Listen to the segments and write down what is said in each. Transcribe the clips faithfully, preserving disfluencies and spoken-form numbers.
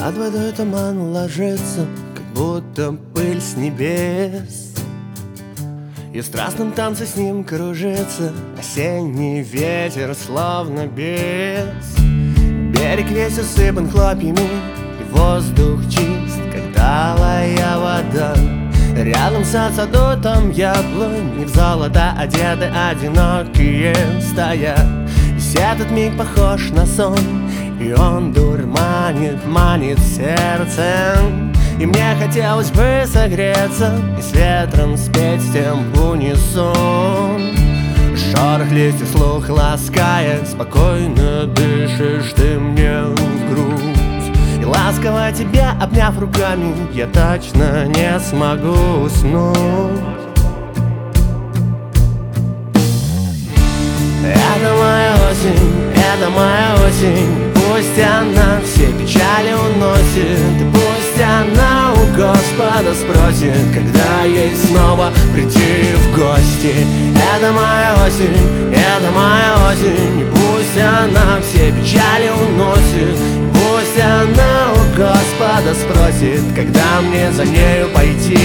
Над водой туман ложится, как будто пыль с небес, и в страстном танце с ним кружится осенний ветер, словно бес. Берег весь усыпан хлопьями, и воздух чист, как талая вода. Рядом сад, саду, там яблони, в золото одеты одинокие стоят. Весь этот миг похож на сон, и он дурманит, манит сердцем. И мне хотелось бы согреться и с ветром спеть с тем в унисон. Шорох листьев слух ласкает, спокойно дышишь ты мне в грудь. И ласково тебя, обняв руками, я точно не смогу уснуть. Это моя осень, это моя осень, пусть она все печали уносит, и пусть она у Господа спросит, когда ей снова прийти в гости. Это моя осень, это моя осень, и пусть она все печали уносит, и пусть она у Господа спросит, когда мне за нею пойти.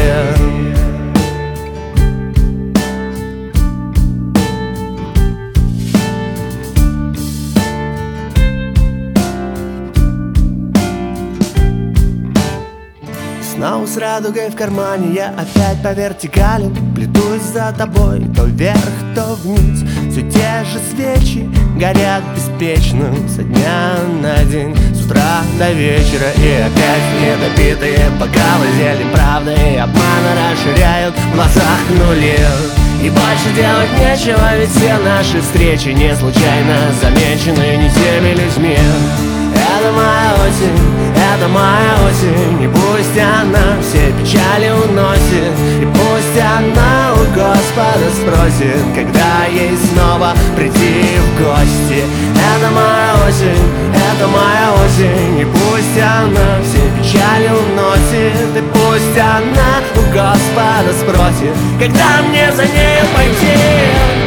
Снова с радугой в кармане я опять по вертикали плетусь за тобой, то вверх, то вниз. Все те же свечи горят беспечно со дня на день, с утра до вечера. И опять недопитые бокалы зелень правды и обмана расширяют в глазах нули. И больше делать нечего, ведь все наши встречи не случайно замечены не теми людьми. Это моя осень, это моя осень, и пусть она все печали уносит, и пусть она у Господа спросит, когда ей снова прийти в гости. Это моя осень, это моя осень, и пусть она все печали уносит, и пусть она у Господа спросит, когда мне за нею пойти.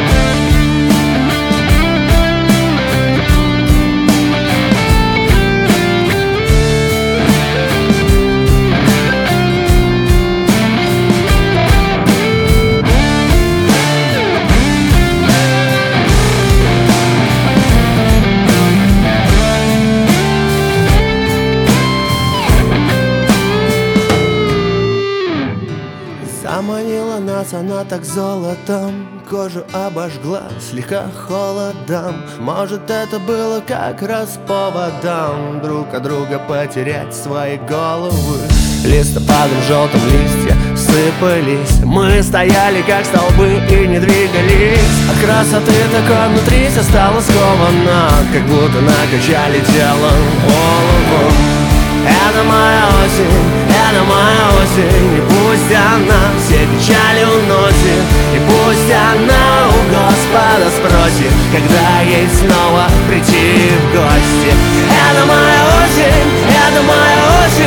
Заманила нас она так золотом, кожу обожгла слегка холодом. Может, это было как раз поводом друг от друга потерять свои головы. Листопадом желтым листья сыпались, мы стояли как столбы и не двигались. От красоты такой внутри все стало сковано, как будто накачали телом голову. Это моя осень, это моя осень, и пусть она все печали уносит, и пусть она у Господа спросит, когда ей снова прийти в гости. Это моя осень, это моя осень.